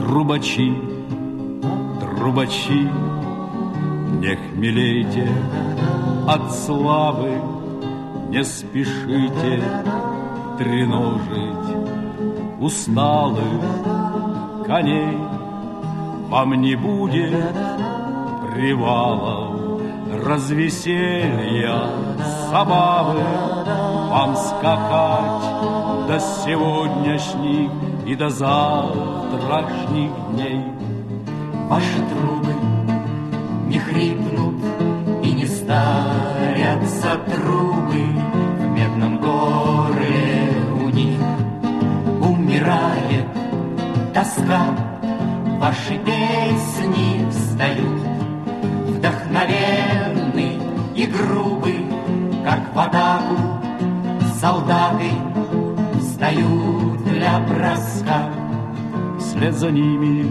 Трубачи, трубачи, не хмелейте от славы, не спешите треножить усталых коней. Вам не будет привалов, развеселья, забавы. Вам скакать до сегодняшних и до завтрашних дней. Ваши трубы не хрипнут и не старятся трубы в медном горле у них. Умирает тоска, ваши песни встают вдохновенны и грубы, как в атаку солдаты встают для броска. Вслед за ними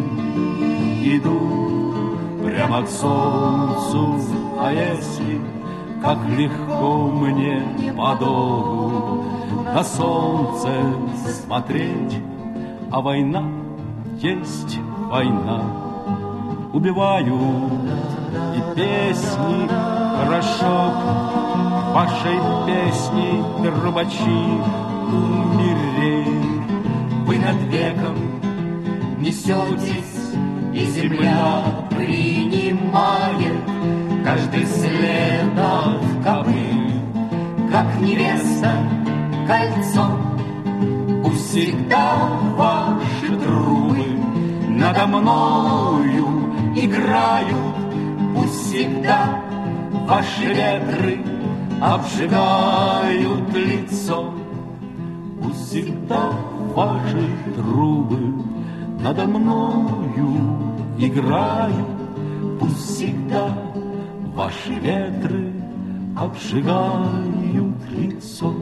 иду прямо к солнцу, а если как легко мне подолгу на солнце смотреть, а война есть война. Убивают и песни хорошо, вашей песни, трубачи, умереть. Вы над веком несетесь, и земля принимает каждый след от копыт, как невеста кольцом. Пусть всегда ваши трубы надо мною играют, пусть всегда ваши ветры обжигают лицо. Пусть всегда ваши трубы надо мною играют, пусть всегда ваши ветры обжигают лицо.